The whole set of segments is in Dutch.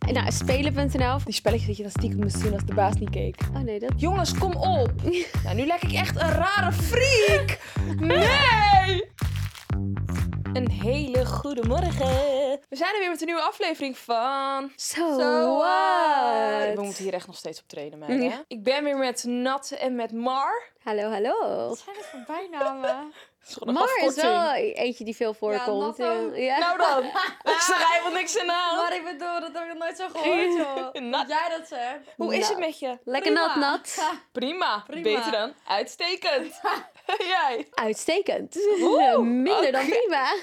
Nou, spelen.nl. Die spelletjes dat je dan stiekem moest doen als de baas niet keek. Oh nee, dat... Jongens, kom op. Nou, nu lijk ik echt een rare freak. Nee! Een hele goede morgen. We zijn er weer met een nieuwe aflevering van... So We what? moeten hier echt nog steeds op trainen, meiden. Ja. Ik ben weer met Nat en met Mar. Hallo, hallo. Wat zijn het voor bijnamen? Dat is gewoon een Mar is afkorting. wel eentje die veel voorkomt. Nat ook. Ja. Nou dan. Ik zeg helemaal niks in aan. Maar ik bedoel, dat heb ik nog nooit zo gehoord, joh. Nat. Dat jij dat zegt. Hoe is Nou. het met je? Lekker Prima. nat. Prima. Prima. Beter dan uitstekend. Jij? Uitstekend. Oeh, Minder dan oké. prima.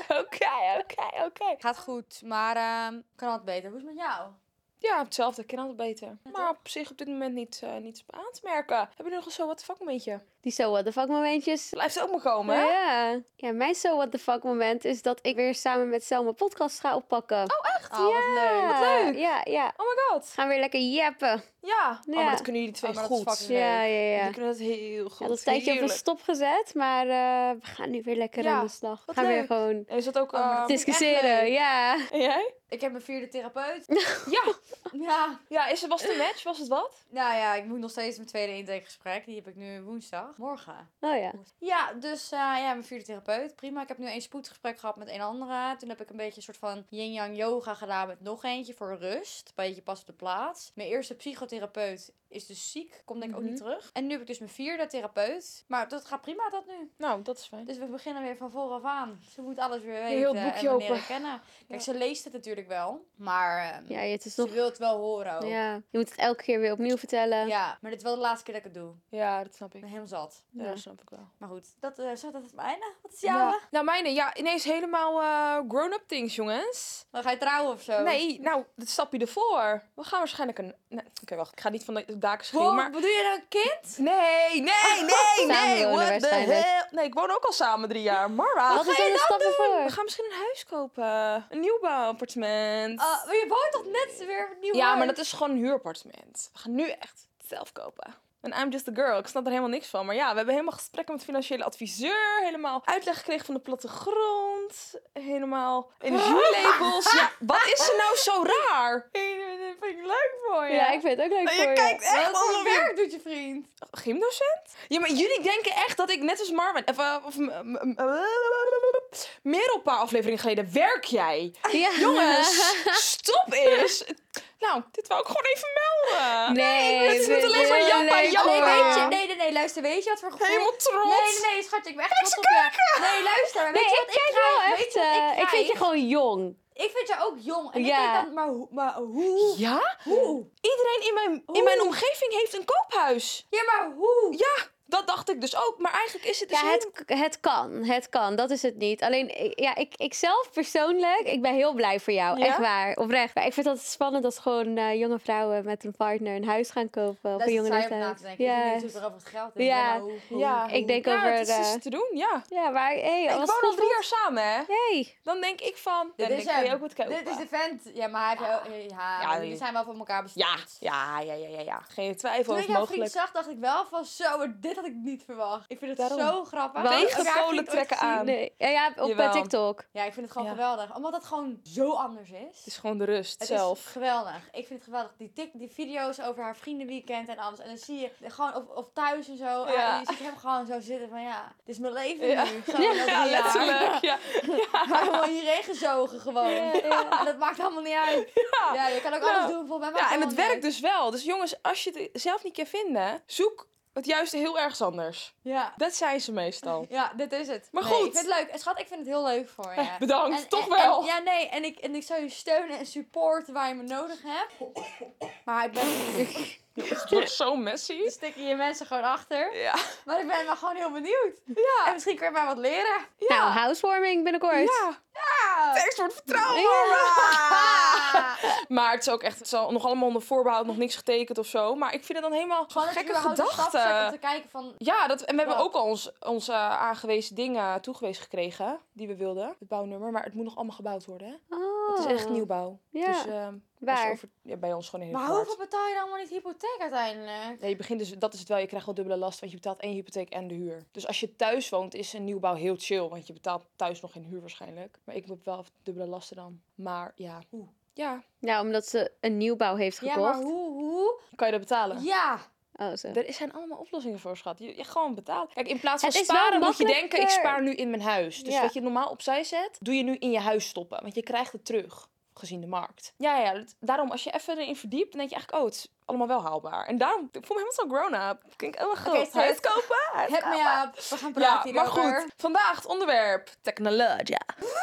Oké. Gaat goed, maar kan altijd beter. Hoe is het met jou? Ja, hetzelfde. Ik ken altijd beter. Maar op zich op dit moment niets aan te merken. Heb je nog een zo what the fuck momentje? Die so what the fuck momentjes. Blijft ook maar komen, hè? Ja, mijn so what the fuck moment is dat ik weer samen met Selma podcast ga oppakken. Oh, echt? Oh, wat leuk. Wat leuk. Ja. Oh my god. Gaan weer lekker jeppen. Ja. Oh, Ja. maar dat kunnen jullie twee Oh, maar dat is goed. fucking Ja. Jullie kunnen dat heel goed. Ja, dat is een tijdje op een Heerlijk. stop gezet, maar we gaan nu weer lekker Ja, aan de slag. We wat gaan weer leuk. gewoon En is dat ook... Oh, maar dat vind ik echt discussiëren. leuk. Ja. En jij? Ik heb mijn 4e therapeut. Ja. Ja. Ja, was het een match? Was het wat? Nou ja, ik moet nog steeds mijn tweede intakegesprek. Die heb ik nu woensdag. Morgen. Oh ja. Ja, dus mijn 4e therapeut. Prima. Ik heb nu 1 spoedgesprek gehad met een andere. Toen heb ik een beetje een soort van yin-yang yoga gedaan met nog eentje voor rust. Een beetje pas op de plaats. Mijn eerste psychotherapeut is dus ziek. Komt denk ik ook niet terug. En nu heb ik dus mijn 4e therapeut. Maar dat gaat prima dat nu. Nou, dat is fijn. Dus we beginnen weer van vooraf aan. Ze moet alles weer weten Heel het boekje en open. leren kennen. Kijk, ze leest het natuurlijk wel. Maar Ja, het is ze nog... wil het wel horen ook. Ja, je moet het elke keer weer opnieuw vertellen. Ja, maar dit is wel de laatste keer dat ik het doe. Ja, dat snap Ik ik. ben helemaal zat. Ja, Ja. dat snap ik wel. Maar goed, dat is mijne. Wat is jouw? Ja. Nou, mijne. Ja, ineens helemaal grown-up things, jongens. Dan ga je trouwen of zo? Nee, nou, het stapje ervoor. We gaan waarschijnlijk een... Nee, Oké, wacht. Ik ga niet van de daken schreeuwen, Wow, maar... bedoel je nou een kind? Nee. Samenwonen What the waarschijnlijk. hell? Nee, ik woon ook al samen 3 jaar. Mara, Wat is dan de stap ervoor? we gaan misschien een huis kopen. Een nieuwbouwappartement. Maar je woont toch net weer opnieuw Ja, huis? maar dat is gewoon een huurappartement. We gaan nu echt zelf kopen. En I'm just a girl. Ik snap er helemaal niks van. Maar ja, we hebben helemaal gesprekken met financiële adviseur. Helemaal uitleg gekregen van de plattegrond. Helemaal energielabels. Ja, wat is er nou zo raar? Dat vind ik leuk voor je. Ja, ik vind het ook leuk Je voor je. kijkt echt Wat voor alsof je... werk doet je vriend? Gymdocent? Ja, maar jullie denken echt dat ik net als Marvin... meer op een paar afleveringen geleden werk jij. Ja. Jongens, stop eens. Nou, dit wou ik gewoon even melden. Nee, het is niet alleen maar jappa, leuk jappa. hoor. Nee, weet je, nee, luister, weet je wat voor gevoel... Helemaal trots. Nee, schatje, ik ben echt trots op je. Nee, luister, weet Nee, je ik wat ik kijk wel krijg? Weet echt... je wat ik ik vind je krijg? gewoon jong. Ik vind jou ook jong. En Ja. ik denk dan, maar hoe? Ja? Hoe? Iedereen in mijn omgeving heeft een koophuis. Ja, maar hoe? Ja, dat dacht ik dus ook. Maar eigenlijk is het dus Ja, het kan. Dat is het niet. Alleen, ja, ik zelf persoonlijk, ik ben heel blij voor jou. Ja? Echt waar, oprecht. Maar ik vind dat spannend als gewoon jonge vrouwen met een partner een huis gaan kopen op Dat een is jonge saai om na leeftijd. te denken. Ja. Ik weet niet over het geld. is. Ja. Maar hoe? Ja, Ik denk ja, over, het is te doen, ja. Ja, maar hey, Ik als woon al het 3 jaar samen, hè. Hey. Dan denk ik van... Dit dan is denk ik, hem. ook wat kopen. Dit is de vent. Ja, maar hij heeft... Ja, Ja, jullie zijn wel van elkaar Ja, bestemd. ja. Geen twijfel Toen ik over jouw vriend mogelijk. zag, dacht ik wel van zo, maar dit had ik niet verwacht. Ik vind het Daarom. zo grappig. Want- Heb je haar Tegenpolen vriend ooit trekken gezien? aan. Nee. Ja, op Jawel. TikTok. Ja, ik vind het gewoon Ja. geweldig. Omdat het gewoon zo anders is. Het is gewoon de rust Het zelf. is geweldig. Ik vind het geweldig. Die video's over haar vriendenweekend en alles. En dan zie je gewoon of thuis en zo. Ja. En je ziet hem gewoon zo zitten van ja, dit is mijn leven Ja. nu. Gewoon na 3 Ja, jaar. letterlijk. Ja. Maar gewoon hierheen gezogen gewoon. En dat maakt allemaal niet uit. Ja, je kan ook Nou, alles doen volgens mij. Ja, maakt en het allemaal werkt niet dus wel. Dus jongens, als je het zelf niet kan vinden, zoek het juiste heel ergens anders. uit. Ja. Dat zijn ze meestal. Ja, dit is het. Maar Nee, goed. ik vind het leuk. Schat, ik vind het heel leuk voor je. Bedankt, toch wel. Ja, nee. En ik zou je steunen en supporten waar je me nodig hebt. Maar ik ben... Het wordt zo messy. Dan stikken je mensen gewoon achter. Ja. Maar ik ben wel gewoon heel benieuwd. Ja. En misschien kun je mij wat leren. Nou, housewarming binnenkort. Ja. Ja. Thanks voor het vertrouwen. Maar het is ook echt, het is nog allemaal onder voorbehoud, nog niks getekend of zo. Maar ik vind het dan helemaal Gewoon dat je gekke überhaupt een stap zet om te gedachten. kijken van... Ja, en we hebben Wat? ook al onze aangewezen dingen toegewezen gekregen, die we wilden. Het bouwnummer, maar het moet nog allemaal gebouwd worden. Hè? Oh. Het is echt nieuwbouw. Ja. Dus Waar? bij ons gewoon in Maar Hilvegoort. hoeveel betaal je dan allemaal niet hypotheek uiteindelijk? Nee, je begint dus, dat is het wel, je krijgt wel dubbele last, want je betaalt en je hypotheek en de huur. Dus als je thuis woont, is een nieuwbouw heel chill, want je betaalt thuis nog geen huur waarschijnlijk. Maar ik heb wel dubbele lasten dan. Maar ja, Ja. Ja, omdat ze een nieuwbouw heeft Ja, gekocht. maar hoe? Kan je dat betalen? Ja. Oh, zo. Er zijn allemaal oplossingen voor, schat. Je gewoon betalen. Kijk, in plaats van Het is wel sparen moet je denken, ik makkelijker. spaar nu in mijn huis. Dus Ja. wat je normaal opzij zet, doe je nu in je huis stoppen. Want je krijgt het terug, gezien de markt. Ja, daarom als je even erin verdiept, dan denk je eigenlijk, het is allemaal wel haalbaar. En daarom, ik voel me helemaal zo grown-up. Ik denk, oh mijn god, sis. huis kopen? Hit me up. We gaan praten Ja, maar hierover. goed. Vandaag het onderwerp, technologie.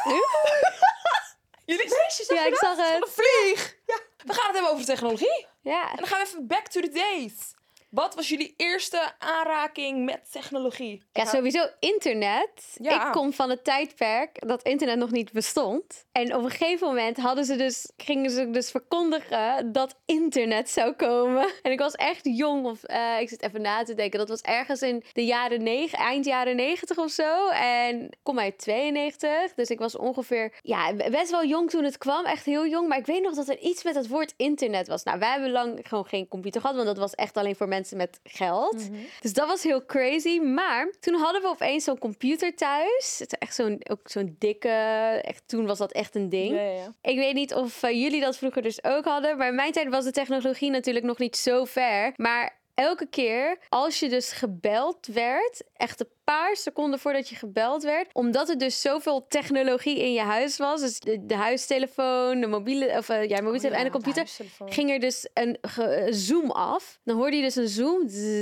Jullie Ja, ik zag het. Een vlieg! Ja. We gaan het hebben over technologie. Ja. En dan gaan we even back to the days. Wat was jullie eerste aanraking met technologie? Ja, sowieso internet. Ja. Ik kom van het tijdperk dat internet nog niet bestond. En op een gegeven moment gingen ze dus verkondigen dat internet zou komen. En ik was echt jong, of ik zit even na te denken. Dat was ergens in de eind jaren 90 of zo. En ik kom uit 92, dus ik was ongeveer best wel jong toen het kwam. Echt heel jong. Maar ik weet nog dat er iets met het woord internet was. Nou, wij hebben lang gewoon geen computer gehad, want dat was echt alleen voor mensen met geld. Dus dat was heel crazy. Maar toen hadden we opeens zo'n computer thuis. Het is echt zo'n dikke... toen was dat echt een ding. Ja. Ik weet niet of jullie dat vroeger dus ook hadden. Maar in mijn tijd was de technologie natuurlijk nog niet zo ver. Maar elke keer als je dus gebeld werd, echt een paar seconden voordat je gebeld werd, omdat er dus zoveel technologie in je huis was, dus de huistelefoon, de mobiele telefoon en de computer, ging er dus een zoom af. Dan hoorde je dus een zoom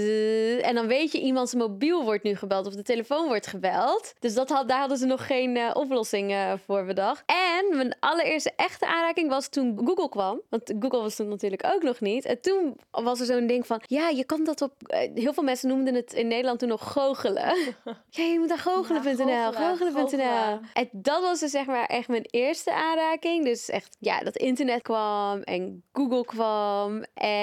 en dan weet je, iemands mobiel wordt nu gebeld of de telefoon wordt gebeld. Dus daar hadden ze nog geen oplossing voor bedacht. En mijn allereerste echte aanraking was toen Google kwam. Want Google was toen natuurlijk ook nog niet. En toen was er zo'n ding van, ja, je kan dat op... heel veel mensen noemden het in Nederland toen nog goochelen. Ja, je moet naar goochelen.nl. Goochelen.nl. En dat was dus zeg maar echt mijn eerste aanraking. Dus echt, dat internet kwam en Google kwam.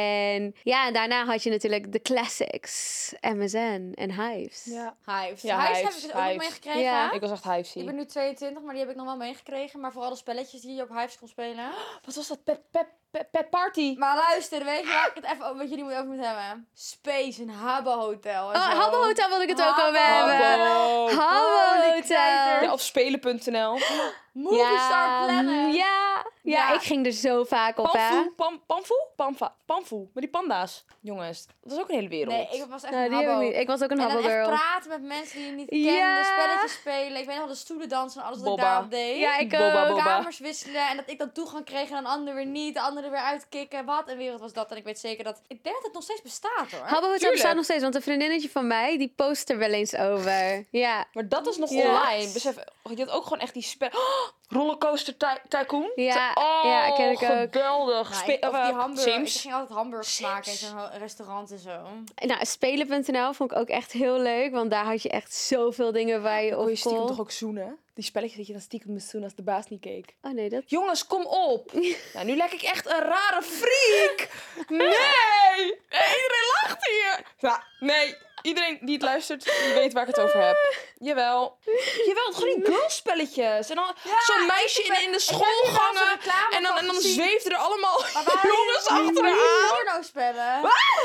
En daarna had je natuurlijk de classics. MSN en Hives. Ja. Hives. Ja, Hives Hives, heb ik dus ook nog Hives. meegekregen. Ja. Ik was echt Hivesy. Ik ben nu 22, maar die heb ik nog wel meegekregen. Maar vooral de spelletjes die je op Hives kon spelen. Wat was dat? Pet Party? Maar luister, weet je waar ik het even wat jullie over moet hebben? Space, een Habbo Hotel. en Oh, zo. Habbo Hotel wil ik het ook over Habbo. hebben. Habbo Holy Hotel. knijter. Ja, of spelen.nl. Movie Star Planet. Ja, ik ging er zo vaak op, hè. Pamfu. Met die panda's. Jongens, dat was ook een hele wereld. Nee, ik was echt Nou, een die heb ik Habbo. niet. Ik was ook een En Habbo dan echt girl. praten met mensen die je niet Ja. kende, spelletjes spelen. Ik weet nog wel de stoelendansen en alles wat ik Bobba. daarop deed. Ja, ik Bobba, ook. Bobba. Kamers wisselen en dat ik dan toegang kreeg en een ander weer niet. De andere weer uitkicken. Wat een wereld was dat. En ik weet zeker dat... Ik denk dat het nog steeds bestaat, hoor. Habbo Hotel Tuurlijk. bestaat nog steeds, want een vriendinnetje van mij, die post er wel eens over. Ja. Maar dat is nog Ja. online. Besef, je had ook gewoon echt die spel... Rollercoaster Tycoon. Ja, ja, ken ik ook. Geweldig. Nou, of die hamburger. Ik Sims. ging altijd hamburgers maken in zo'n restaurant en zo. Nou, spelen.nl vond ik ook echt heel leuk, want daar had je echt zoveel dingen waar je Kon op je stiekem kon. toch ook zoenen? Die spelletjes dat je dan stiekem moest zoenen als de baas niet keek. Oh nee, dat... Jongens, kom op. Nou, nu lijk ik echt een rare freak. Nee. Iedereen lacht hier. Ja, nee. Iedereen die het luistert, die weet waar ik het over heb. Jawel, gewoon die girlspelletjes. En dan zo'n meisje in de schoolgangen. En dan zweefden er allemaal jongens achter haar aan. Porno-spellen.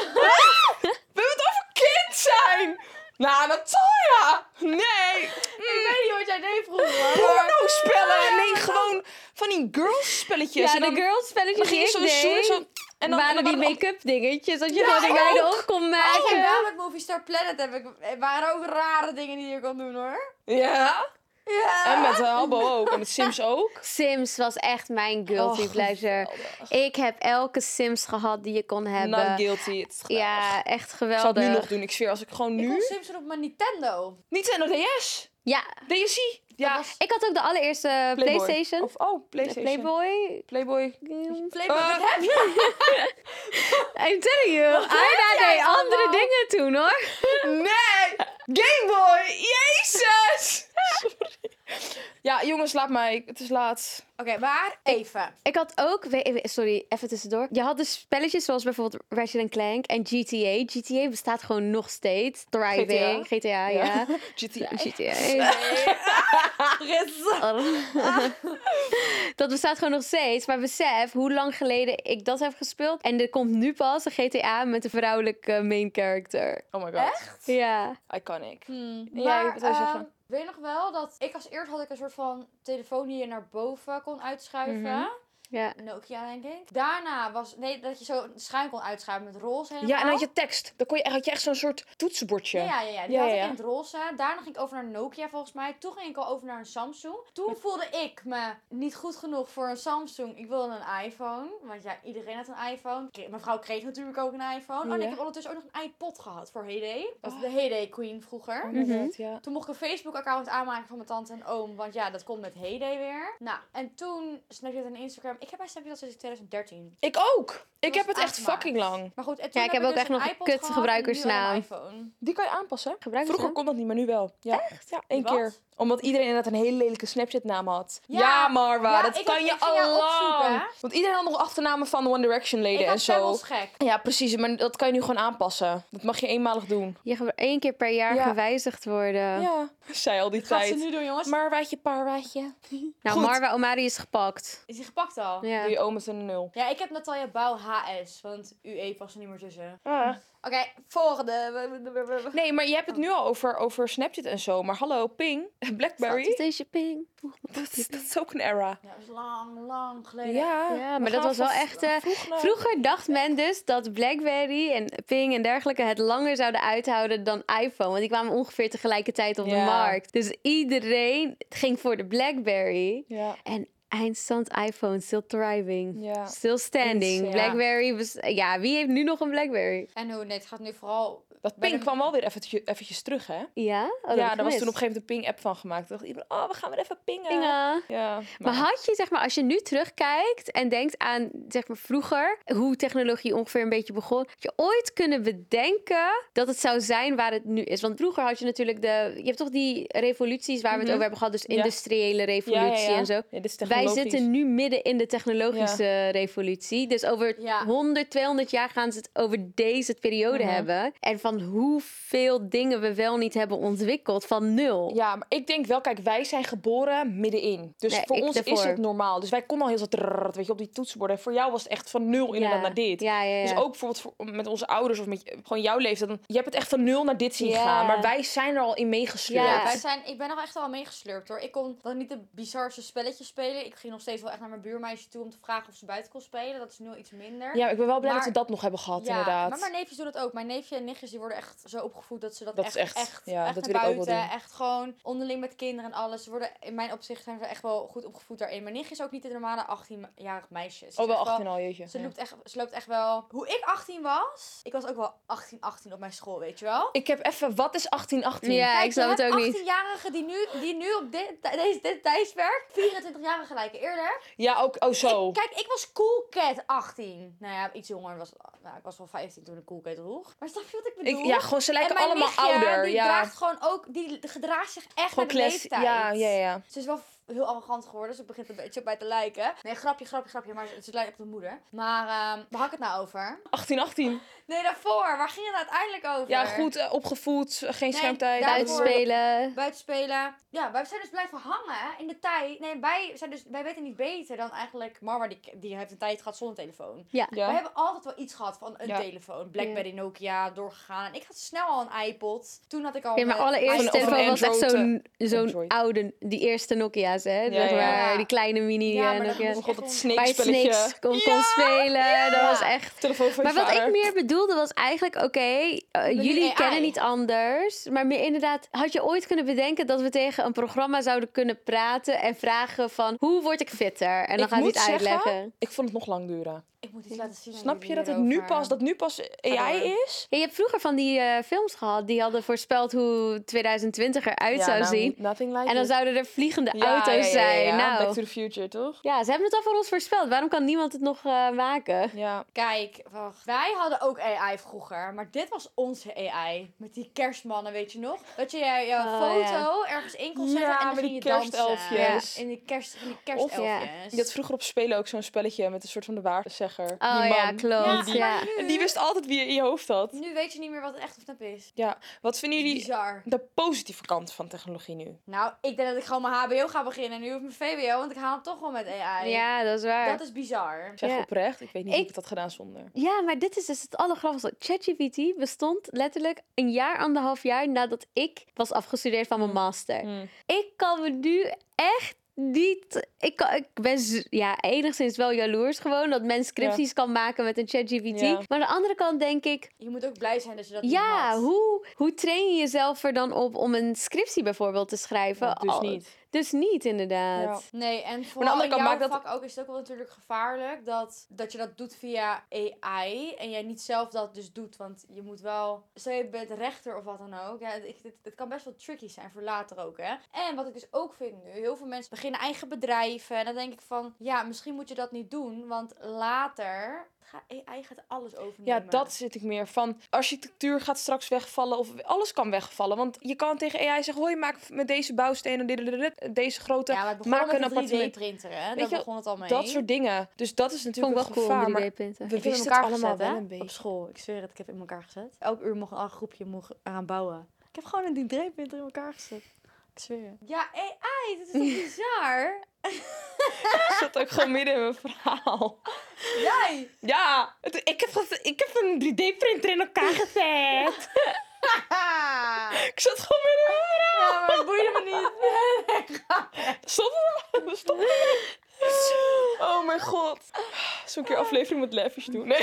We hebben het over kind zijn. Nou, Natalia. Nee. Ik weet niet wat jij deed vroeger. Porno-spellen. Nee, gewoon van die girls-spelletjes. Ja, En dan- de girls spelletjes dan die ging ik je zo deed, zoenen. En dan waren die dan- make-up dingetjes, dat je Ja, gewoon dingen ook. erop kon Ik maken. heb wel met Movie Star Planet waren ook rare dingen die je kon doen, hoor. Ja. Ja. En met Habbo ook. En met Sims ook. Sims was echt mijn guilty Oh, pleasure. geweldig. Ik heb elke Sims gehad die je kon hebben. Not guilty. Het is geweldig. Ja, echt Ik geweldig. zal het nu nog doen. Ik zweer, als ik gewoon Ik kon nu... Sims doen op mijn Nintendo. Nintendo DS. Ja, DSi. Ja. ik had ook de allereerste Playboy. PlayStation. Of, PlayStation. Playboy. Playboy. Playboy, wat heb je? I'm telling you, Aida jij deed andere allemaal? dingen toen, hoor. Nee! Gameboy! Jezus! Sorry. Ja, jongens, laat mij. Het is laat. Oké, maar even. Ik had ook... Sorry, even tussendoor. Je had dus spelletjes zoals bijvoorbeeld Ratchet Clank en GTA. GTA bestaat gewoon nog steeds. Thriving. GTA, ja. GTA. GTA. Dat bestaat gewoon nog steeds. Maar besef hoe lang geleden ik dat heb gespeeld. En er komt nu pas een GTA met een vrouwelijke main character. Oh my god. Echt? Ja. Iconic. En jij, wat wil je zeggen? Weet je nog wel dat ik als eerst had ik een soort van telefoon die je naar boven kon uitschuiven. Ja. Nokia, denk ik. Daarna was... Nee, dat je zo een schuin kon uitschuiven met roze helemaal. Ja, en dan had je tekst. Dan had je echt zo'n soort toetsenbordje. Ja. Die had ik in het roze. Daarna ging ik over naar Nokia volgens mij. Toen ging ik al over naar een Samsung. Toen voelde ik me niet goed genoeg voor een Samsung. Ik wilde een iPhone. Want ja, iedereen had een iPhone. Mijn vrouw kreeg natuurlijk ook een iPhone. En ik heb ondertussen ook nog een iPod gehad voor Heyday. Dat was de Heyday Queen vroeger. Oh my god, ja. Toen mocht ik een Facebook-account aanmaken van mijn tante en oom. Want ja, dat komt met Heyday weer. Nou, en toen Snapchat en Instagram. Ik heb bij Snapchat sinds 2013. Ik ook. Ik heb het echt fucking lang. Maar goed, en toen Ja, ik heb ook dus echt nog een iPod kut gehad gebruikersnaam. en nu een iPhone. Die kan je aanpassen. Gebruik Vroeger kon dat niet, maar nu wel. Ja. Echt? Ja, één Wat? keer. Omdat iedereen inderdaad een hele lelijke Snapchat-naam had. Ja, Marwa, ja, dat ik kan ging je jou al opzoeken, hè? lang. Want iedereen had nog achternamen van One Direction leden Ik en had zo. Pebbles gek. Ja, precies. Maar dat kan je nu gewoon aanpassen. Dat mag je eenmalig doen. Je gaat 1 keer per jaar Ja. gewijzigd worden. Ja, zei al die Wat gaat ze tijd. nu doen, jongens? Marwaatje, parwaatje. Nou, Goed. Marwa Omari is gepakt. Is die gepakt al? Ja. Doe je oom met een 0. Ja, ik heb Natalia Bouw HS, want UE past er niet meer tussen. Ah. Oké, volgende. Nee, maar je hebt het nu al over Snapchat en zo. Maar hallo, Ping, Wat Blackberry. is deze ping? Dat is ook een era. Ja, dat is lang geleden. Ja, Ja, we maar dat gaan was wel van echt... vroeg naar- Vroeger dacht men dus dat Blackberry en Ping en dergelijke het langer zouden uithouden dan iPhone. Want die kwamen ongeveer tegelijkertijd op de Ja. markt. Dus iedereen ging voor de Blackberry. Ja. En eindstand iPhone, still thriving. Ja. Still standing. Ja. Blackberry was... Ja, wie heeft nu nog een Blackberry? En hoe, nee, het gaat nu vooral... Dat bij Ping de- kwam wel weer eventjes terug, hè? Ja? Oh, dat heb Ja, ik daar was toen op gemist. een gegeven moment een Ping-app van gemaakt. Toen dacht iedereen, oh, we gaan weer even pingen. Pingen. Ja, Maar had je, zeg maar, als je nu terugkijkt en denkt aan, zeg maar, vroeger, hoe technologie ongeveer een beetje begon, had je ooit kunnen bedenken dat het zou zijn waar het nu is? Want vroeger had je natuurlijk je hebt toch die revoluties waar we het over hebben gehad, dus Ja. industriële revolutie en zo. Ja, dit is Wij technologisch. zitten nu midden in de technologische revolutie. Dus over Ja. 100, 200 jaar gaan ze het over deze periode hebben. En van hoeveel dingen we wel niet hebben ontwikkeld van nul. Ja, maar ik denk wel, kijk, wij zijn geboren middenin. Dus Nee, voor ik ons is daarvoor. het normaal. Dus wij konden al heel zo trrrr, weet je, op die toetsenborden. En voor jou was het echt van nul inderdaad naar dit. Ja. Dus ook bijvoorbeeld met onze ouders of met gewoon jouw leeftijd. Je hebt het echt van nul naar dit zien Ja. gaan. Maar wij zijn er al in meegesleurd. Ja. Ik ben nog echt al meegesleurd hoor. Ik kon dan niet de bizarste spelletjes spelen. Ik ging nog steeds wel echt naar mijn buurmeisje toe om te vragen of ze buiten kon spelen. Dat is nu al iets minder. Ja, ik ben wel blij Maar- dat we dat nog hebben gehad, inderdaad. maar mijn neefjes doen dat ook. Mijn neefje en nichtjes die worden echt zo opgevoed dat ze dat Dat is echt ja, echt dat naar wil ik ook wel buiten. doen. Echt gewoon onderling met kinderen en alles. Ze worden, in mijn opzicht zijn ze echt wel goed opgevoed daarin. Mijn nichtje is ook niet de normale 18-jarig meisje. Ze is Oh, wel echt 18 al, jeetje. Ze Ja. loopt echt wel... Hoe ik 18 was, ik was ook wel 18 op mijn school, weet je wel? Ik heb even, wat is 18? Ja, Kijk, ik snap je het hebt ook niet. 18-jarigen die nu op dit tijdperk 24-jarigen lijken. Eerder. Ja, ook, oh zo. Kijk, ik was Cool Cat 18. Nou ja, iets jonger. Ik was wel 15 toen ik Cool Cat droeg. Maar snap je wat ik bedoel? Ja, gewoon, ze lijken en mijn allemaal nichtje, ouder. Die ja. draagt gewoon ook... Die gedraagt zich echt Gewoon naar de class. leeftijd. Ja. Ze is wel heel arrogant geworden, dus het begint een beetje op mij te lijken. Nee, grapje, maar ze lijkt op de moeder. Maar, waar had ik het nou over? 18. Nee, daarvoor. Waar ging het uiteindelijk over? Ja, goed opgevoed, geen Nee, schermtijd. daarvoor- Buitenspelen. Buitenspelen. Ja, wij zijn dus blijven hangen in de tijd. Nee, wij weten niet beter dan eigenlijk... Marwa, die heeft een tijd gehad zonder telefoon. Ja. Ja. Wij hebben altijd wel iets gehad van een Ja. telefoon. Blackberry, Nokia, doorgegaan. En ik had snel al een iPod. Toen had ik al... Ja, mijn allereerste Of een telefoon was echt Android, zo'n Android. oude, die eerste Nokia's, hè? Ja, Zeg maar, ja. die kleine mini Ja, maar dat Nokia's. moest God, het echt Waar je Snake-spelletje. Snakes kon spelen. Dat was echt... Telefoon van je Maar wat vader. ik meer bedoelde was eigenlijk, nu jullie AI. kennen niet anders. Maar meer inderdaad, had je ooit kunnen bedenken dat we tegen een programma zouden kunnen praten en vragen van, hoe word ik fitter? En dan Ik gaat hij moet het zeggen, uitleggen. Ik vond het nog lang duren. Ik moet iets laten zien. aan Snap jullie je dat het hierover. nu pas AI door. is? Ja, je hebt vroeger van die films gehad, die hadden voorspeld hoe 2020 eruit zou zien. Nothing like En dan it. zouden er vliegende Ja, auto's zijn. ja. Nou, Back to the Future, toch? ja, ze hebben het al voor ons voorspeld. Waarom kan niemand het nog maken? Ja. Kijk, wacht. Wij hadden ook AI vroeger, maar dit was onze AI. Met die kerstmannen, weet je nog? Dat je jouw Oh, foto ergens in kon zetten Ja, en dan met ging die je dansen. kerstelfjes. Ja, in die Of- kerstelfjes. Je had vroeger op spelen ook zo'n spelletje met een soort van de waarzegger. Oh die ja, man. klopt. Ja, Ja. maar nu- En die wist altijd wie je in je hoofd had. Nu weet je niet meer wat het echt of nep is. Ja. Wat vinden jullie Bizar. de positieve kant van technologie nu? Nou, ik denk dat ik gewoon mijn HBO ga beginnen en nu op mijn VWO, want ik haal het toch wel met AI. Ja, dat is waar. Dat is bizar. Zeg Ja. oprecht, ik weet niet hoe Ik- ik dat had gedaan zonder. Ja, maar dit is dus het allergrappigste. ChatGPT bestond letterlijk een jaar, 1,5 jaar nadat ik was afgestudeerd van mijn master. Mm. Ik kan me nu echt Ik ben enigszins wel jaloers gewoon dat men scripties kan maken met een ChatGPT. Ja. Maar aan de andere kant denk ik, Je moet ook blij zijn dat je dat niet ja, had. hoe train je jezelf er dan op om een scriptie bijvoorbeeld te schrijven? Dus niet. Dus niet, inderdaad. Ja. Nee, en aan de vooral andere in kant jouw maakt dat- vak ook is het ook wel natuurlijk gevaarlijk dat je dat doet via AI en jij niet zelf dat dus doet. Want je moet wel, stel je bent rechter of wat dan ook, ja, het kan best wel tricky zijn voor later ook, hè. En wat ik dus ook vind nu, heel veel mensen beginnen eigen bedrijven en dan denk ik van, ja, misschien moet je dat niet doen, want later AI gaat alles overnemen. Ja, dat zit ik meer van. Architectuur gaat straks wegvallen of alles kan wegvallen. Want je kan tegen AI zeggen, hoi, maak met deze bouwstenen deze grote... Ja, maar het begon maak met een een appartement. 3D-printer, hè. Weet Daar je, begon het al mee. Dat soort dingen. Dus dat is Vond ik natuurlijk wel een cool gevaar. om Maar 3D-printen. we Ik heb wisten in het elkaar allemaal gezet, wel hè, een op beetje. school. Ik zweer het, ik heb in elkaar gezet. Elk uur mocht een groepje eraan bouwen. Ik heb gewoon een 3D-printer in elkaar gezet. Ik zweer. Ja, AI, dat is toch bizar? Ik zat ook gewoon midden in mijn verhaal. Jij! Ja, ik heb een 3D-printer in elkaar gezet. Ik zat gewoon midden in mijn verhaal. Ja, maar het boeide me niet. Stop. Oh mijn god. Zo'n keer aflevering met Lavish doen. Nee.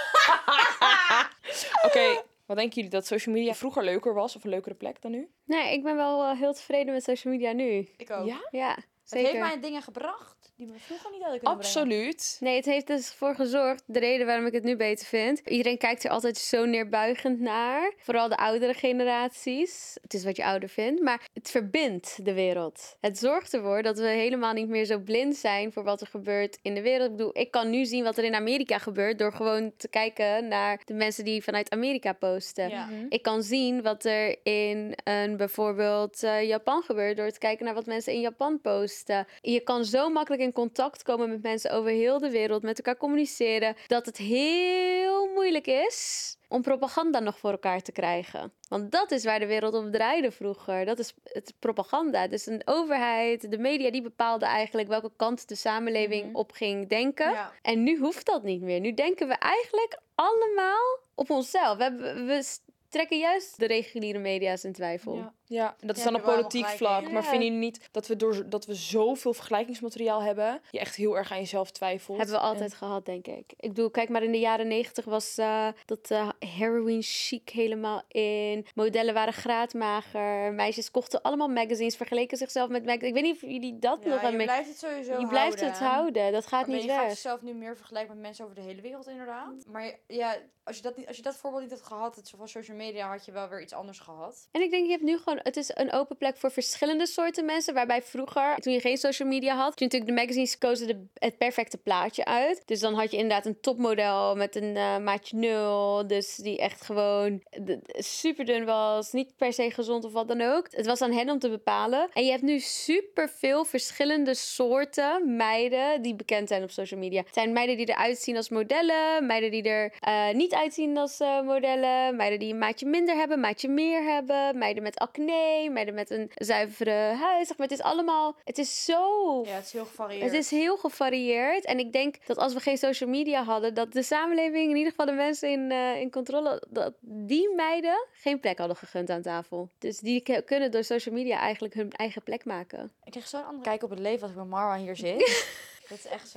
Oké, wat denken jullie dat social media vroeger leuker was of een leukere plek dan nu? Nee, ik ben wel heel tevreden met social media nu. Ik ook. Ja? Ja, Het zeker. heeft mij dingen gebracht die me vroeger niet hadden kunnen brengen. Absoluut. Nee, het heeft dus voor gezorgd, de reden waarom ik het nu beter vind. Iedereen kijkt er altijd zo neerbuigend naar. Vooral de oudere generaties. Het is wat je ouder vindt, maar het verbindt de wereld. Het zorgt ervoor dat we helemaal niet meer zo blind zijn voor wat er gebeurt in de wereld. Ik bedoel, ik kan nu zien wat er in Amerika gebeurt door gewoon te kijken naar de mensen die vanuit Amerika posten. Ja. Ik kan zien wat er in bijvoorbeeld Japan gebeurt door te kijken naar wat mensen in Japan posten. Je kan zo makkelijk in contact komen met mensen over heel de wereld, met elkaar communiceren, dat het heel moeilijk is om propaganda nog voor elkaar te krijgen. Want dat is waar de wereld op draaide vroeger. Dat is het propaganda. Dus een overheid, de media, die bepaalde eigenlijk welke kant de samenleving op ging denken. Ja. En nu hoeft dat niet meer. Nu denken we eigenlijk allemaal op onszelf. We trekken juist de reguliere media's in twijfel. Ja, en dat is Ja, dan op heb je wel politiek helemaal vlak. gelijk in. Maar Ja. vinden jullie niet dat we zoveel vergelijkingsmateriaal hebben, je echt heel erg aan jezelf twijfelt? Hebben we altijd gehad, denk ik. Ik bedoel, kijk maar in de jaren 90 was dat heroin chic helemaal in. Modellen waren graadmager. Meisjes kochten allemaal magazines, vergeleken zichzelf met magazines. Ik weet niet of jullie dat Ja, nog aan je me... blijft het sowieso Je blijft het houden. Dat gaat Alleen niet je gaat weg. jezelf nu meer vergelijken met mensen over de hele wereld inderdaad. Maar ja, als je dat voorbeeld niet had gehad, het van social media, had je wel weer iets anders gehad. En ik denk, je hebt nu gewoon... Het is een open plek voor verschillende soorten mensen. Waarbij vroeger, toen je geen social media had... Toen natuurlijk de magazines kozen het perfecte plaatje uit. Dus dan had je inderdaad een topmodel met een maatje 0. Dus die echt gewoon super dun was. Niet per se gezond of wat dan ook. Het was aan hen om te bepalen. En je hebt nu super veel verschillende soorten meiden die bekend zijn op social media. Het zijn meiden die eruit zien als modellen. Meiden die er niet uitzien als modellen. Meiden die een maatje minder hebben, een maatje meer hebben. Meiden met acne, meiden met een zuivere huid. Zeg maar, het is allemaal... Het is zo... Ja, het is heel gevarieerd. Het is heel gevarieerd. En ik denk dat als we geen social media hadden, dat de samenleving, in ieder geval de mensen in controle, dat die meiden geen plek hadden gegund aan tafel. Dus die kunnen door social media eigenlijk hun eigen plek maken. Ik kreeg zo'n andere kijk op het leven als ik met Marwa hier zit. Dat is echt zo.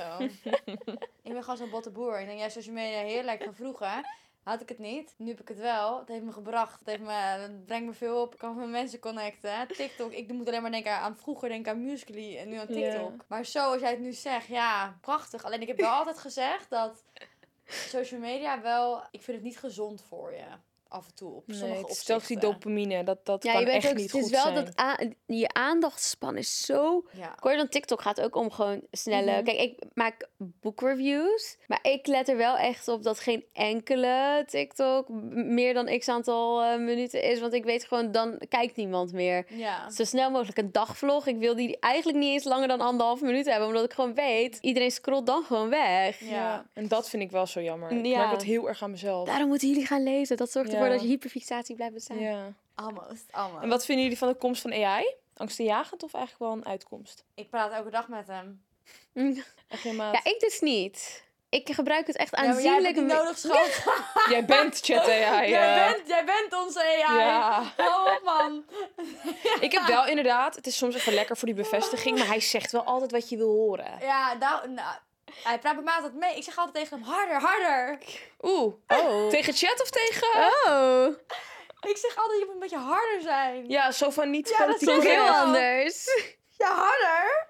Ik ben gewoon zo'n botte boer. Ik denk, ja, social media heerlijk van vroeger. Had ik het niet. Nu heb ik het wel. Het heeft me gebracht. Het brengt me veel op. Ik kan met mensen connecten. TikTok. Ik moet alleen maar denken aan vroeger. Denk aan Musical.ly en nu aan TikTok. Ja. Maar zo, als jij het nu zegt, ja, prachtig. Alleen ik heb wel altijd gezegd dat social media wel... Ik vind het niet gezond voor je. Af en toe. Op sommige Nee, het opzichten. stelt die dopamine. Dat Ja, kan je bent echt ook, niet het is goed wel zijn. dat je aandachtspan is zo Ja. kort. Dan TikTok gaat ook om gewoon snelle... Kijk, ik maak boekreviews. Maar ik let er wel echt op dat geen enkele TikTok meer dan x aantal minuten is. Want ik weet gewoon, dan kijkt niemand meer. Ja. Zo snel mogelijk een dagvlog. Ik wil die eigenlijk niet eens langer dan 1,5 minuut hebben. Omdat ik gewoon weet, iedereen scrolt dan gewoon weg. Ja. En dat vind ik wel zo jammer. Ik Ja. merk dat heel erg aan mezelf. Daarom moeten jullie gaan lezen. Dat zorgt ervoor Ja. dat je hyperfixatie blijft bestaan. Ja. Almost. En wat vinden jullie van de komst van AI? Angstaanjagend of eigenlijk wel een uitkomst? Ik praat elke dag met hem. Mm. Echt helemaal. Ja, ik dus niet. ik gebruik het echt Ja, maar jij hebt aanzienlijk. het niet nodig, schat. Jij bent chat AI. Jij bent onze AI. Ja. Hou op, man. Ik heb wel inderdaad, het is soms even lekker voor die bevestiging, maar hij zegt wel altijd wat je wil horen. Ja, nou, hij praat bij mij altijd mee. Ik zeg altijd tegen hem, harder, harder. Oeh. Oh. Tegen chat of tegen... Oh, Ik zeg altijd, je moet een beetje harder zijn. Ja, zo van niet Ja, dat politiek klonk zeg heel je wel. anders. Ja, harder.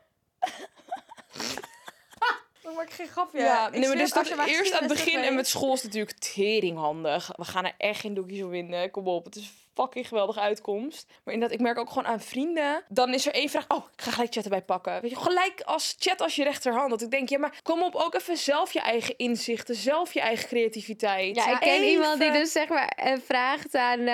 Dan maak ik geen grapje. Ja, Ik nee, maar zweer, dus als dat je maar eerst aan het geschiedenis begin en hebt met school is natuurlijk teringhandig. We gaan er echt geen doekjes op winnen. Kom op, het is fucking geweldige uitkomst. Maar inderdaad, ik merk ook gewoon aan vrienden. Dan is er één vraag. Oh, ik ga gelijk chat erbij pakken. Weet je, gelijk als chat als je rechterhand. Dat ik denk, ja, maar kom op, ook even zelf je eigen inzichten. Zelf je eigen creativiteit. Ja, ik ken Even- iemand die dus zeg maar vraagt aan,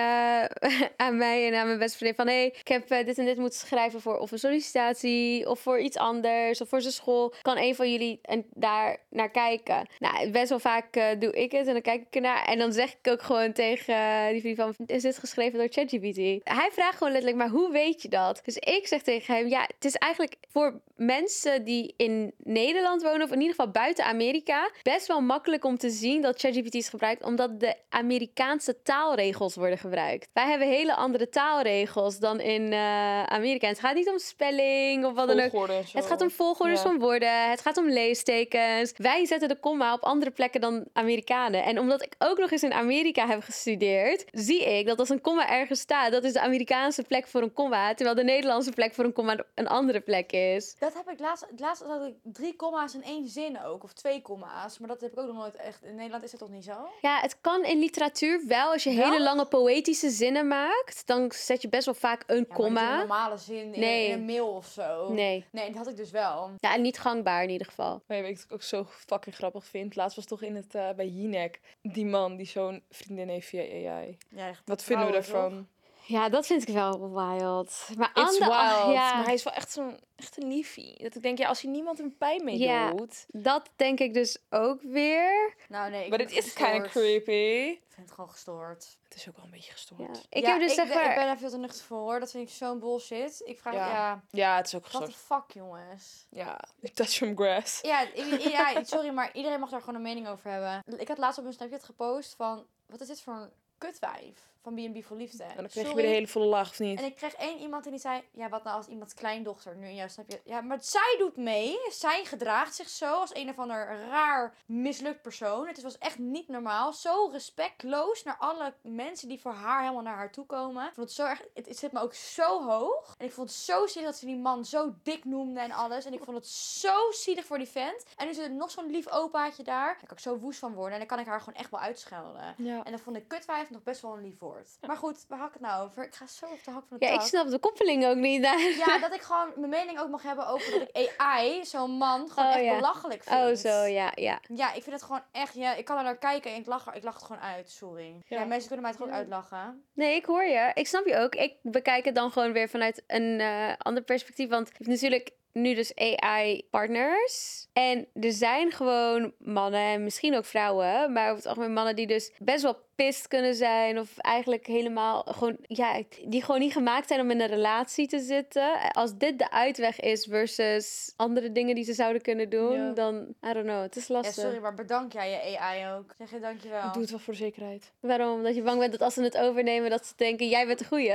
aan mij en aan mijn beste vriendin van... Hé, ik heb dit en dit moeten schrijven voor of een sollicitatie of voor iets anders of voor zijn school. Kan een van jullie daar naar kijken? Nou, best wel vaak doe ik het en dan kijk ik ernaar. En dan zeg ik ook gewoon tegen die vriend van... Is dit geschreven door ChatGPT? Hij vraagt gewoon letterlijk, maar hoe weet je dat? Dus ik zeg tegen hem, ja, het is eigenlijk voor mensen die in Nederland wonen... of in ieder geval buiten Amerika... best wel makkelijk om te zien dat ChatGPT is gebruikt... omdat de Amerikaanse taalregels worden gebruikt. Wij hebben hele andere taalregels dan in Amerika. En het gaat niet om spelling of wat dan ook. Volgorde en zo. Het gaat om volgordes Ja. van woorden. Het gaat om leestekens. Wij zetten de komma op andere plekken dan Amerikanen. En omdat ik ook nog eens in Amerika heb gestudeerd... zie ik dat als een komma ergens staat... dat is de Amerikaanse plek voor een komma... terwijl de Nederlandse plek voor een komma een andere plek is. Dat heb ik laatst had ik 3 komma's in 1 zin ook. Of 2 komma's. Maar dat heb ik ook nog nooit echt. In Nederland is dat toch niet zo? Ja, het kan in literatuur wel. Als je Wel? hele lange poëtische zinnen maakt... dan zet je best wel vaak een Ja, maar niet in een komma. normale zin in, Nee. in een mail of zo. Nee. Nee, dat had ik dus wel. Ja, en niet gangbaar in ieder geval. Maar weet je wat ik ook zo fucking grappig vind? Laatst was toch in het bij Jinek die man die zo'n vriendin heeft via AI. Ja, Wat vinden we daarvan? Ja, dat vind ik wel wild. Maar It's wild. ja, Maar hij is wel echt een liefie. Dat ik denk, ja, als hier niemand een pijn mee Ja. doet. dat denk ik dus ook weer. Nou nee, ik Maar vind het het is gestoord. kind of creepy. Ik vind het gewoon gestoord. Het is ook wel een beetje gestoord. Ja. Ja, Ik heb dus zeg ik maar... ben daar veel te nuchter voor hoor. Dat vind ik zo'n bullshit. Ik vraag Ja. Het is ook what the gestoord. fuck jongens. Ja, touch from grass. Ja, ja, sorry, maar iedereen mag daar gewoon een mening over hebben. Ik had laatst op een Snapchat gepost van... Wat is dit voor een kutwijf van B&B voor Liefde? En dan kreeg je Sorry. weer de hele volle laag, of niet? En ik kreeg één iemand en die zei... Ja, wat nou als iemands kleindochter nu in jouw Snapchat... Ja, maar zij doet mee. Zij gedraagt zich zo als een of ander raar mislukt persoon. Het was echt niet normaal. Zo respectloos naar alle mensen die voor haar helemaal naar haar toe komen. Ik vond het zo erg... Het zit me ook zo hoog. En ik vond het zo zielig dat ze die man zo dik noemde en alles. En ik vond het zo zielig voor die vent. En nu zit er nog zo'n lief opaatje daar. Daar kan ik zo woest van worden. En dan kan ik haar gewoon echt wel uitschelden. Ja. En dan vond ik kutwijf nog best wel een lief woord. Maar goed, waar had ik het nou over? Ik ga zo op de hak van de Ja, tak. ik snap de koppeling ook niet. Ja, dat ik gewoon mijn mening ook mag hebben over dat ik AI, zo'n man, gewoon Oh, echt ja. belachelijk vind. Oh, zo, ja. Ja, ik vind het gewoon echt... Ja, ik kan er naar kijken en ik lach het gewoon uit. Sorry. Ja, Ja. mensen kunnen mij toch ook uitlachen. Nee, ik hoor je. Ik snap je ook. Ik bekijk het dan gewoon weer vanuit een ander perspectief. Want je hebt natuurlijk nu dus AI-partners. En er zijn gewoon mannen, en misschien ook vrouwen... maar over het algemeen mannen die dus best wel pist kunnen zijn... of eigenlijk helemaal gewoon... ja, die gewoon niet gemaakt zijn om in een relatie te zitten. Als dit de uitweg is versus andere dingen die ze zouden kunnen doen... Ja. dan, I don't know, het is Ja, lastig. sorry, maar bedank jij je AI ook. Zeg je dankjewel. Ik doe het wel voor de zekerheid. Waarom? Omdat je bang bent dat als ze het overnemen... dat ze denken, jij bent de goeie.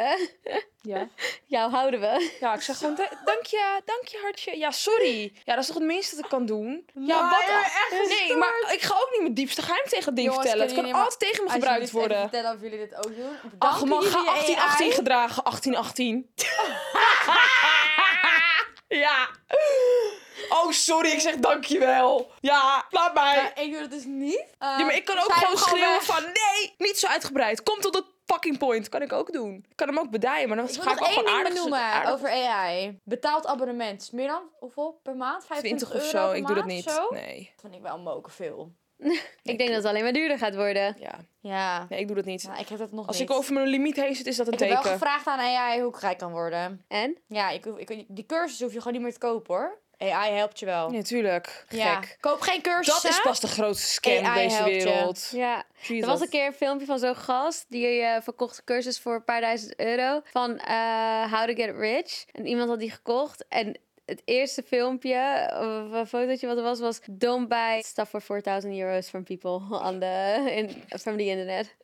Ja. Jou houden we. Ja, ik zeg gewoon, dank je hartje. Ja, sorry. Ja, dat is toch het minste dat ik kan doen? Ja, Maar, wat je dan? bent echt Nee, maar ik ga ook niet mijn diepste geheim tegen het ding Jongens, vertellen. Het kunnen kan jullie altijd tegen me gebruikt Alsjeblieft even worden. vertellen of jullie dit ook doen. Ach Bedanken man, ga jullie 1818 AI? gedragen. 1818. Ja. Oh, sorry, ik zeg dankjewel. Ja, laat mij. Maar ik doe het dus niet. Ja, maar ik kan ook Zij gewoon schreeuwen weg. van nee, niet zo uitgebreid. Kom tot het fucking point. Kan ik ook doen. Ik kan hem ook bedijen, maar dan Ik ga wil ik nog wel één gewoon ding aardig benoemen aardig- over AI. Betaald abonnement. Is meer dan hoeveel per maand? 20 25 of euro zo. per Ik doe dat maand, niet. Zo? Nee. Dat vind ik wel moken veel. Ik denk dat het alleen maar duurder gaat worden. Ja. Ja. Nee, ik doe dat niet. Nou, ik heb dat nog Als niet. ik over mijn limiet heen zit, is dat een Ik heb wel teken. gevraagd aan AI hoe ik rijk kan worden. En? Ja, die cursus hoef je gewoon niet meer te kopen hoor. AI helpt je wel. Ja, tuurlijk. Ja. Gek. Koop geen cursus. Dat is pas de grootste scam in AI deze helpt je. wereld. Ja. Jesus. Er was een keer een filmpje van zo'n gast die verkocht een cursus voor een paar duizend euro van How to Get Rich. En iemand had die gekocht en het eerste filmpje, of een fotootje wat er was don't buy stuff for 4,000 euro's from people from the internet.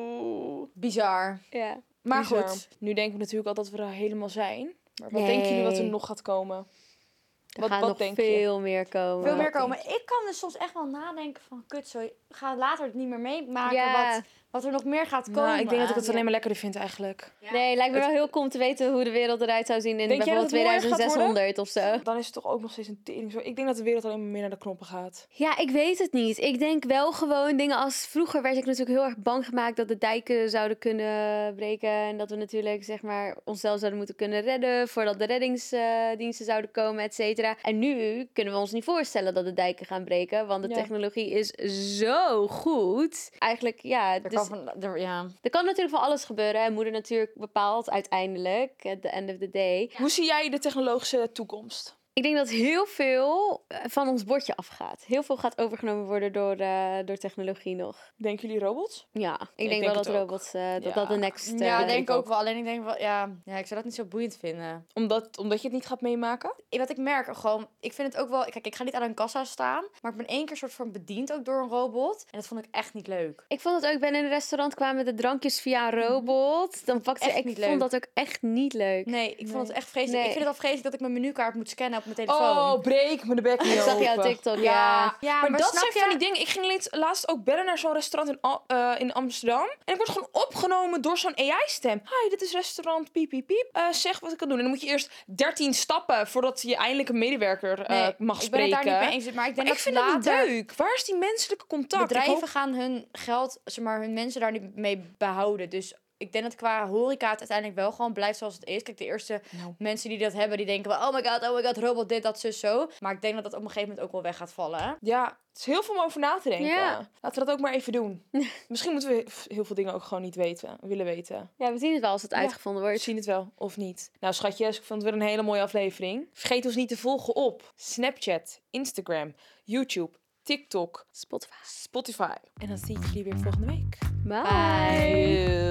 Oeh. Bizar. Ja. Maar Bizar. goed. Nu denken we natuurlijk al dat we er helemaal zijn. Maar wat Nee. denken jullie wat er nog gaat komen? Er Wat gaat nog denk je? veel meer komen. Veel meer denk komen. Ik kan dus soms echt wel nadenken van... Kut, zo, ga later het niet meer meemaken Ja. wat er nog meer gaat komen. Nou, ik denk dat ik het Ja. alleen maar lekkerder vind eigenlijk. Nee, lijkt me wel heel cool om te weten hoe de wereld eruit zou zien in Denk jij dat bijvoorbeeld het mooier gaat 2600 of zo. Dan is het toch ook nog steeds een tering zo. Ik denk dat de wereld alleen maar meer naar de knoppen gaat. Ja, ik weet het niet. Ik denk wel gewoon dingen als... Vroeger werd ik natuurlijk heel erg bang gemaakt dat de dijken zouden kunnen breken. En dat we natuurlijk, zeg maar, onszelf zouden moeten kunnen redden voordat de reddingsdiensten zouden komen, et cetera. En nu kunnen we ons niet voorstellen dat de dijken gaan breken, want de Ja. technologie is zo goed. Eigenlijk, ja... Er Dus, kan ja. er kan natuurlijk van alles gebeuren. En moeder natuurlijk bepaalt uiteindelijk, at the end of the day. Hoe zie jij de technologische toekomst? Ik denk dat heel veel van ons bordje afgaat. Heel veel gaat overgenomen worden door technologie nog. Denken jullie robots? Ja, ik denk denk wel dat het ook. robots, dat Ja. dat de next... Ja, denk denk ik ik ook ook. wel. Alleen ik denk wel, ja, ik zou dat niet zo boeiend vinden. Omdat je het niet gaat meemaken? Wat ik merk gewoon, ik vind het ook wel... Kijk, ik ga niet aan een kassa staan, maar ik ben 1 keer soort van bediend ook door een robot. En dat vond ik echt niet leuk. Ik vond het ook, ik ben in een restaurant, kwamen de drankjes via een robot. Dan pakte echt ik niet vond leuk. dat ook echt niet leuk. Nee, ik vond het echt vreselijk. Nee. Ik vind het al vreselijk dat ik mijn menukaart moet scannen op mijn telefoon. Oh, breek me de bek niet Ik zag jou op open. TikTok, ja. Ja, Maar dat snap zijn je? van die dingen. Ik ging laatst ook bellen naar zo'n restaurant in Amsterdam. En ik word gewoon opgenomen door zo'n AI-stem. Hi, dit is restaurant piep, piep, piep. Zeg wat ik kan doen. En dan moet je eerst 13 stappen voordat je eindelijk een medewerker Nee, mag ik ben het spreken. daar niet mee eens. Maar ik denk Maar dat ik vind dat niet later leuk. Waar is die menselijke contact? Ik bedrijven hoop- gaan hun geld, zeg maar, hun mensen daar niet mee behouden. Dus ik denk dat qua horeca het uiteindelijk wel gewoon blijft zoals het is. Kijk, de eerste Nou. mensen die dat hebben, die denken wel... Oh my god, robot, dit, dat, zus, zo. Maar ik denk dat dat op een gegeven moment ook wel weg gaat vallen. Hè? Ja, het is heel veel om over na te denken. Ja. Laten we dat ook maar even doen. Misschien moeten we heel veel dingen ook gewoon niet willen weten. Ja, we zien het wel als het Ja. uitgevonden We wordt. zien het wel, of niet. Nou, schatjes, ik vond het weer een hele mooie aflevering. Vergeet ons niet te volgen op Snapchat, Instagram, YouTube, TikTok, Spotify. Spotify. En dan zie ik jullie weer volgende week. Bye. Bye. Doei.